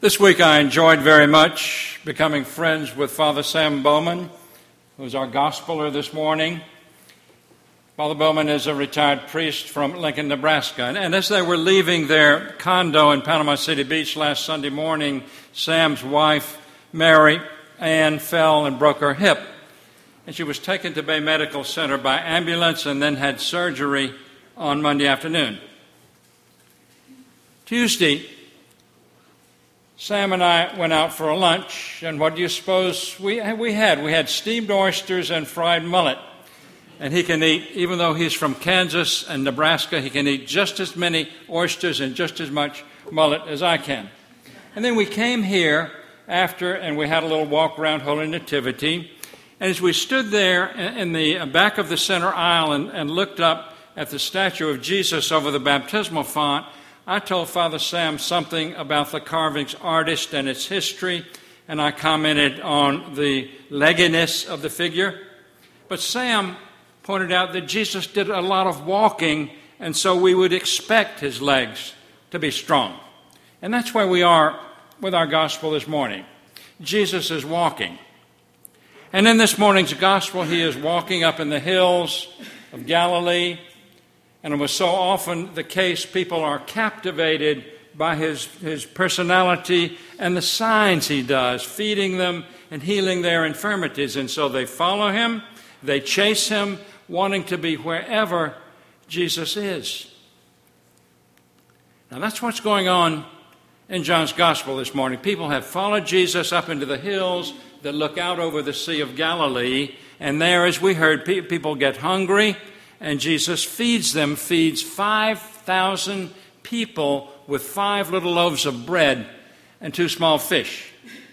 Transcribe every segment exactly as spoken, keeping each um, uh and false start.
This week I enjoyed very much becoming friends with Father Sam Bowman, who's our gospeler this morning. Father Bowman is a retired priest from Lincoln, Nebraska. And, and as they were leaving their condo in Panama City Beach last Sunday morning, Sam's wife, Mary Ann, fell and broke her hip. And she was taken to Bay Medical Center by ambulance and then had surgery on Monday afternoon. Tuesday, Sam and I went out for a lunch, and what do you suppose we we had? We had steamed oysters and fried mullet. And he can eat, even though he's from Kansas and Nebraska, he can eat just as many oysters and just as much mullet as I can. And then we came here after, and we had a little walk around Holy Nativity. And as we stood there in the back of the center aisle and, and looked up at the statue of Jesus over the baptismal font, I told Father Sam something about the carving's artist and its history, and I commented on the legginess of the figure. But Sam pointed out that Jesus did a lot of walking, and so we would expect his legs to be strong. And that's where we are with our gospel this morning. Jesus is walking. And in this morning's gospel, he is walking up in the hills of Galilee. And it was so often the case, people are captivated by his, his personality and the signs he does, feeding them and healing their infirmities. And so they follow him, they chase him, wanting to be wherever Jesus is. Now that's what's going on in John's Gospel this morning. People have followed Jesus up into the hills that look out over the Sea of Galilee. And there, as we heard, people get hungry. And Jesus feeds them, feeds five thousand people with five little loaves of bread and two small fish.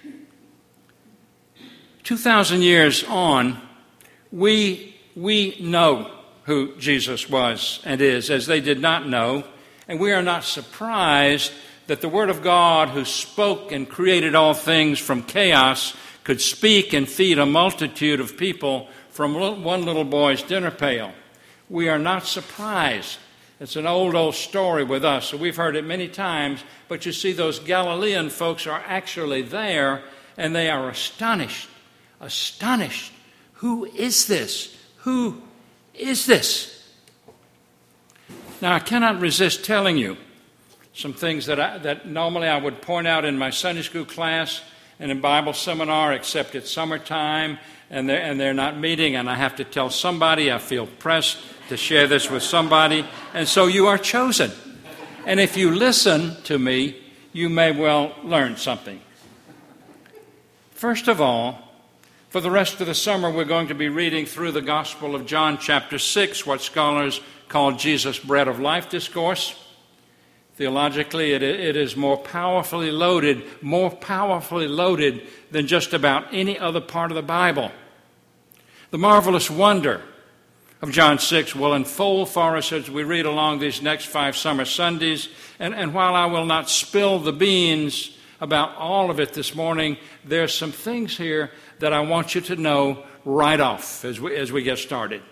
Two thousand years on, we, we know who Jesus was and is, as they did not know. And we are not surprised that the Word of God, who spoke and created all things from chaos, could speak and feed a multitude of people from one little boy's dinner pail. We are not surprised. It's an old, old story with us, so we've heard it many times. But you see, those Galilean folks are actually there, and they are astonished. Astonished. Who is this? Who is this? Now, I cannot resist telling you some things that, I, that normally I would point out in my Sunday school class and in Bible seminar, except it's summertime, and they're, and they're not meeting, and I have to tell somebody. I feel pressed to share this with somebody, and so you are chosen. And if you listen to me, you may well learn something. First of all, for the rest of the summer, we're going to be reading through the Gospel of John, chapter six, what scholars call Jesus' Bread of Life discourse. Theologically, it, it is more powerfully loaded, more powerfully loaded than just about any other part of the Bible. The marvelous wonder of John six will unfold for us as we read along these next five summer Sundays. And, and while I will not spill the beans about all of it this morning, there's some things here that I want you to know right off as we, as we get started.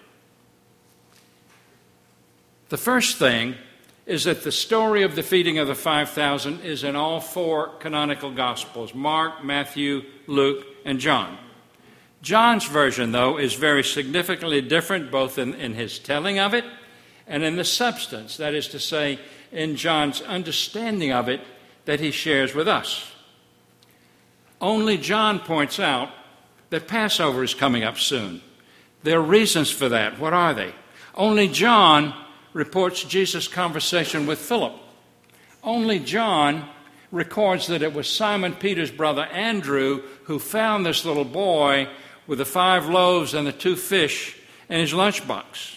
The first thing is that the story of the feeding of the five thousand is in all four canonical Gospels: Mark, Matthew, Luke, and John. John's version, though, is very significantly different, both in, in his telling of it and in the substance, that is to say, in John's understanding of it that he shares with us. Only John points out that Passover is coming up soon. There are reasons for that. What are they? Only John reports Jesus' conversation with Philip. Only John records that it was Simon Peter's brother Andrew who found this little boy with the five loaves and the two fish in his lunchbox.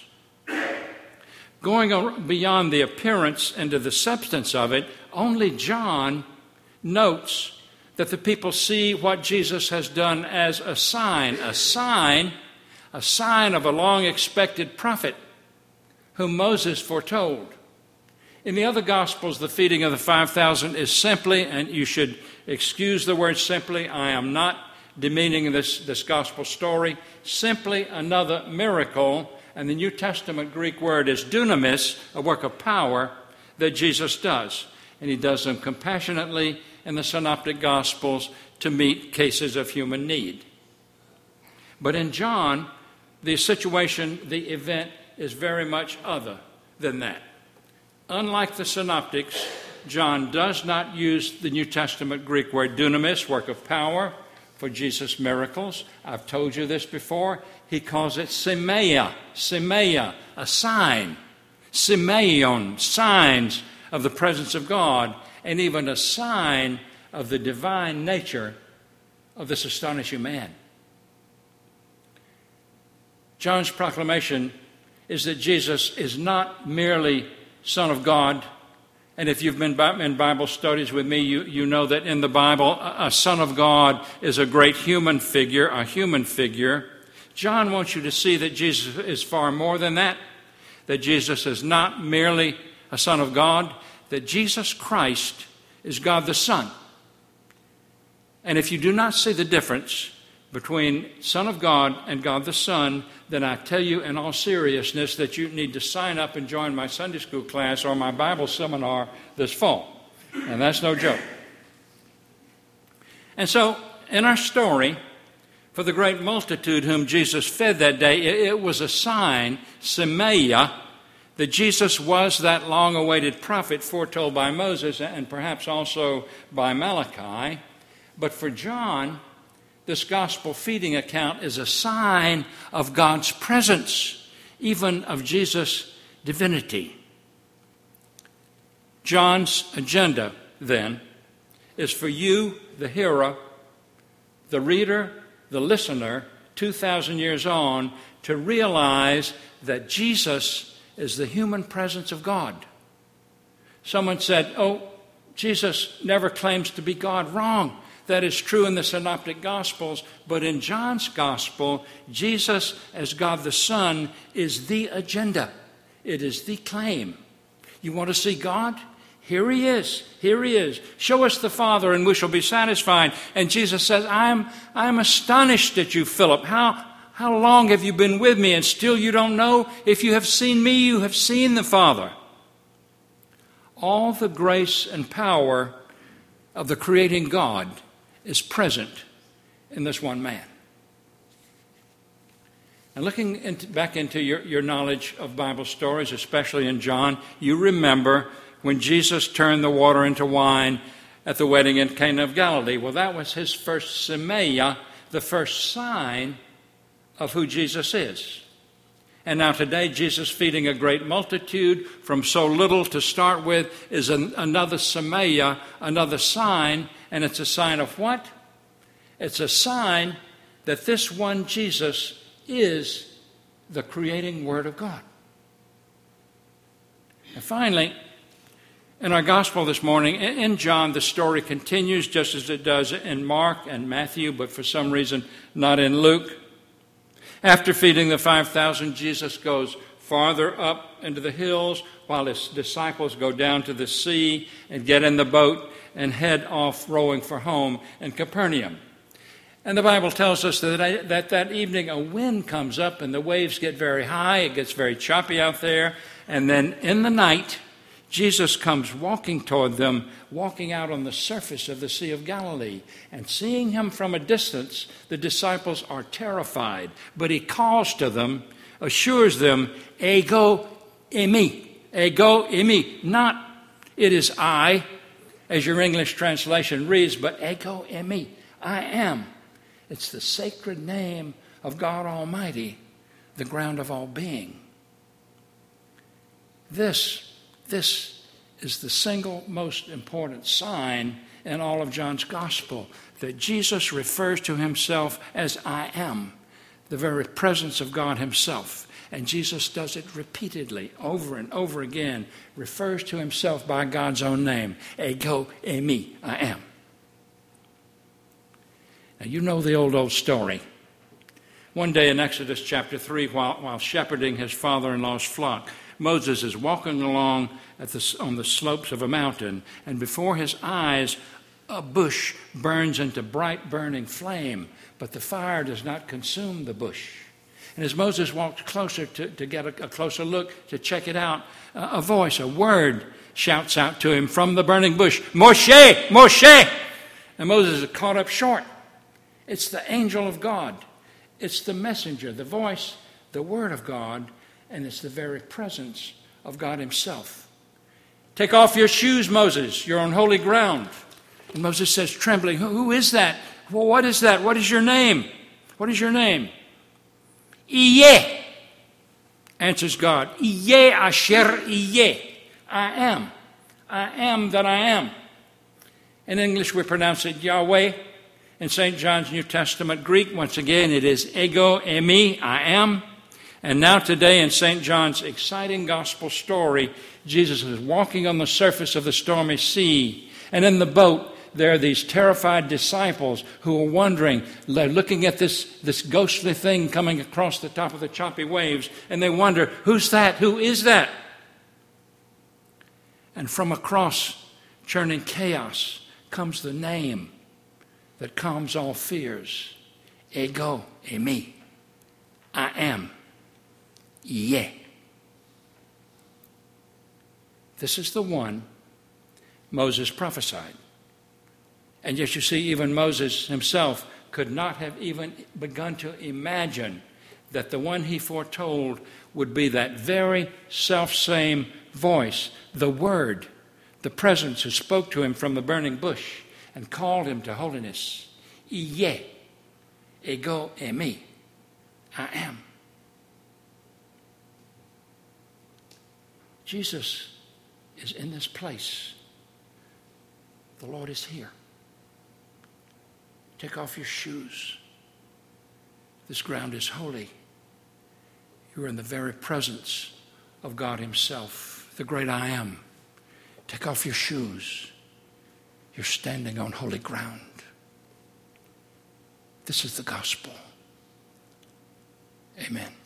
Going beyond the appearance into the substance of it, only John notes that the people see what Jesus has done as a sign, a sign, a sign of a long-expected prophet whom Moses foretold. In the other Gospels, the feeding of the five thousand is simply, and you should excuse the word simply, I am not demeaning this, this Gospel story, simply another miracle, and the New Testament Greek word is dunamis, a work of power, that Jesus does. And he does them compassionately in the Synoptic Gospels to meet cases of human need. But in John, the situation, the event is very much other than that. Unlike the Synoptics, John does not use the New Testament Greek word dunamis, work of power, for Jesus' miracles. I've told you this before. He calls it semeia, semeia, a sign, semeion, signs of the presence of God, and even a sign of the divine nature of this astonishing man. John's proclamation is that Jesus is not merely Son of God. And if you've been in Bible studies with me, you, you know that in the Bible, a Son of God is a great human figure, a human figure. John wants you to see that Jesus is far more than that, that Jesus is not merely a Son of God, that Jesus Christ is God the Son. And if you do not see the difference between Son of God and God the Son, then I tell you in all seriousness that you need to sign up and join my Sunday school class or my Bible seminar this fall. And that's no joke. And so, in our story, for the great multitude whom Jesus fed that day, it was a sign, semeia, that Jesus was that long-awaited prophet foretold by Moses and perhaps also by Malachi. But for John, this gospel feeding account is a sign of God's presence, even of Jesus' divinity. John's agenda, then, is for you, the hearer, the reader, the listener, two thousand years on, to realize that Jesus is the human presence of God. Someone said, oh, Jesus never claims to be God. Wrong. That is true in the Synoptic Gospels, but in John's Gospel, Jesus as God the Son is the agenda. It is the claim. You want to see God? Here he is. Here he is. Show us the Father and we shall be satisfied. And Jesus says, I'm, I'm astonished at you, Philip. How, how long have you been with me and still you don't know? If you have seen me, you have seen the Father. All the grace and power of the creating God is present in this one man. And looking into, back into your, your knowledge of Bible stories, especially in John, you remember when Jesus turned the water into wine at the wedding in Cana of Galilee. Well, that was his first semeia, the first sign of who Jesus is. And now today, Jesus feeding a great multitude from so little to start with is an, another semeia, another sign. And it's a sign of what? It's a sign that this one Jesus is the creating Word of God. And finally, in our gospel this morning, in John, the story continues just as it does in Mark and Matthew, but for some reason not in Luke. After feeding the five thousand, Jesus goes farther up into the hills while his disciples go down to the sea and get in the boat and head off rowing for home in Capernaum. And the Bible tells us that, that that evening a wind comes up and the waves get very high. It gets very choppy out there. And then in the night, Jesus comes walking toward them, walking out on the surface of the Sea of Galilee. And seeing him from a distance, the disciples are terrified. But he calls to them, assures them, ego eimi, ego eimi. Not, it is I, as your English translation reads, but ego eimi, I am. It's the sacred name of God Almighty, the ground of all being. This, this is the single most important sign in all of John's gospel, that Jesus refers to himself as I am, the very presence of God himself. And Jesus does it repeatedly, over and over again, refers to himself by God's own name, ego eimi, I am. Now, you know the old, old story. One day in Exodus chapter three, while, while shepherding his father-in-law's flock, Moses is walking along at the, on the slopes of a mountain, and before his eyes, a bush burns into bright burning flame, but the fire does not consume the bush. And as Moses walked closer to, to get a, a closer look, to check it out, uh, a voice, a word shouts out to him from the burning bush, Moshe, Moshe! And Moses is caught up short. It's the angel of God. It's the messenger, the voice, the word of God, and it's the very presence of God himself. Take off your shoes, Moses. You're on holy ground. And Moses says, trembling, who is that? Well, what is that? What is your name? What is your name? Iyeh, answers God. Iyeh asher iyeh. I am. I am that I am. In English, we pronounce it Yahweh. In Saint John's New Testament Greek, once again, it is ego eimi, I am. And now today in Saint John's exciting gospel story, Jesus is walking on the surface of the stormy sea. And in the boat, there are these terrified disciples who are wondering, they're looking at this, this ghostly thing coming across the top of the choppy waves, and they wonder, who's that? Who is that? And from across churning chaos comes the name that calms all fears. Ego eimi. I am. Yeh. This is the one Moses prophesied. And yet you see, even Moses himself could not have even begun to imagine that the one he foretold would be that very self-same voice, the Word, the presence who spoke to him from the burning bush and called him to holiness. Iyeh, ego eimi, I am. Jesus is in this place. The Lord is here. Take off your shoes. This ground is holy. You are in the very presence of God himself, the great I am. Take off your shoes. You're standing on holy ground. This is the gospel. Amen.